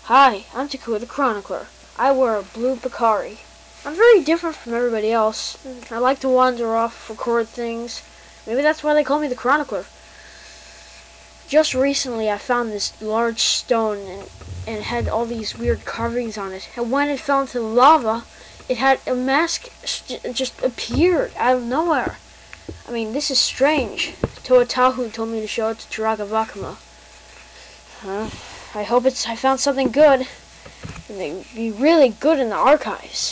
Hi, I'm Takua the Chronicler. I wear a blue Picari. I'm very different from everybody else. I like to wander off, record things. Maybe that's why they call me the Chronicler. Just recently I found this large stone and it had all these weird carvings on it. And when it fell into the lava, it had a mask just appeared out of nowhere. I mean, this is strange. Toatahu told me to show it to Chiragavakama. I hope I found something good. And they'd be really good in the archives.